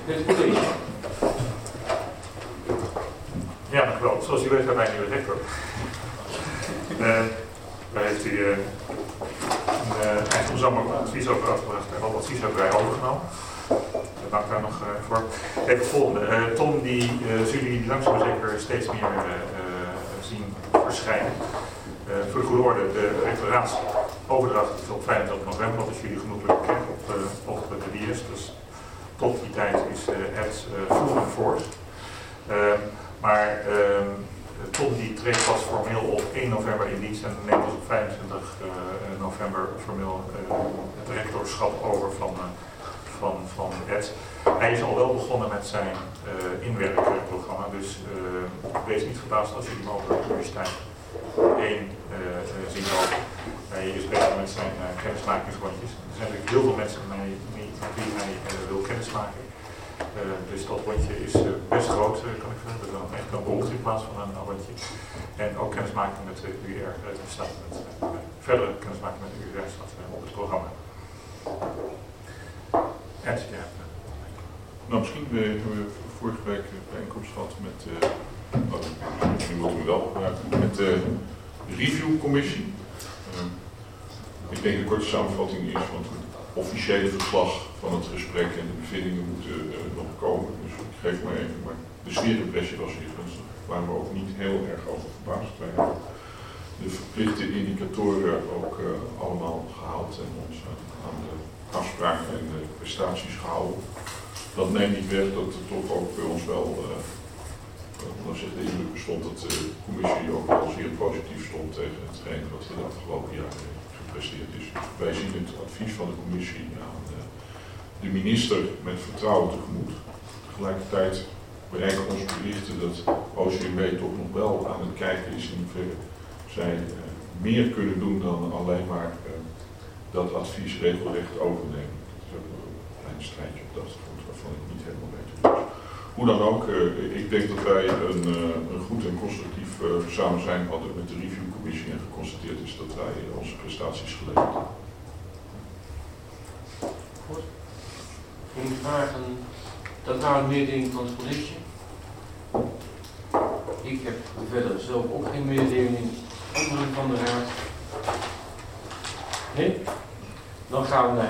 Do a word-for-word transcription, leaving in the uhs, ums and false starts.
Het college. Ja, dank u wel. Zoals u weet hebben wij een nieuwe rector. Uh, daar heeft u uh, een uh, eind van zomer advies over uitgebracht en al advies hebben wij overgenomen. Dank daar nog uh, voor. Even het volgende. Uh, Tom, die uh, zullen jullie langzaam maar zeker steeds meer uh, uh, zien verschijnen. Uh, voor de goede orde, de rectoraatsoverdracht is op vijfentwintig november, dat is jullie genoeglijk bekend op, uh, op de D S. Dus tot die tijd is uh, het uh, full in force. Uh, maar uh, Tom die treedt pas formeel op één november in dienst en neemt dus op vijfentwintig november formeel uh, het rectorschap over van, uh, van, van Ed. Hij is al wel begonnen met zijn uh, inwerkprogramma, dus uh, wees niet verbaasd als jullie mogen de universiteit één uh, uh, zien lopen. Hij is bezig met zijn uh, kennismakingsrondjes. Er zijn natuurlijk heel veel mensen met wie hij uh, wil kennismaken. Uh, dus dat rondje is uh, best groot, uh, kan ik zeggen. Dat is dan echt een rond in plaats van een rondje. En ook kennismaking met de U R uh, staat met uh, verdere kennismaking met de U R staat uh, op het programma. Ed, ja. Nou, misschien uh, hebben we vorige week een bijeenkomst gehad met, uh, oh, misschien moeten we wel gebruiken, met uh, de reviewcommissie. Uh, ik denk de korte samenvatting is, want het officiële verslag van het gesprek en de bevindingen moeten uh, nog komen. Dus ik geef maar even, maar de sfeerimpressie was hier gunstig. Daar waren we ook niet heel erg over verbaasd. Wij hebben de verplichte indicatoren ook uh, allemaal gehaald en ons uh, aan de afspraken en de prestaties gehouden. Dat neemt niet weg dat er toch ook bij ons wel, uh, als de indruk bestond dat de commissie ook wel zeer positief stond tegen hetgeen wat er de afgelopen jaren gepresteerd is. Wij zien het advies van de commissie aan uh, de minister met vertrouwen tegemoet. Tegelijkertijd bereiken ons berichten dat O C M W toch nog wel aan het kijken is in hoeverre zij uh, meer kunnen doen dan alleen maar uh, dat advies regelrecht overnemen. Dat is ook een klein strijdje op dat front waarvan ik niet helemaal weet. Hoe dan ook, uh, ik denk dat wij een, uh, een goed en constructief uh, samen zijn hadden met de reviewcommissie en geconstateerd is dat wij uh, onze prestaties geleverd hebben. Goed. Geen vragen? Dat waren de mededelingen van het college. Ik heb verder zelf ook geen mededelingen van de raad. Nee? Dan gaan we naar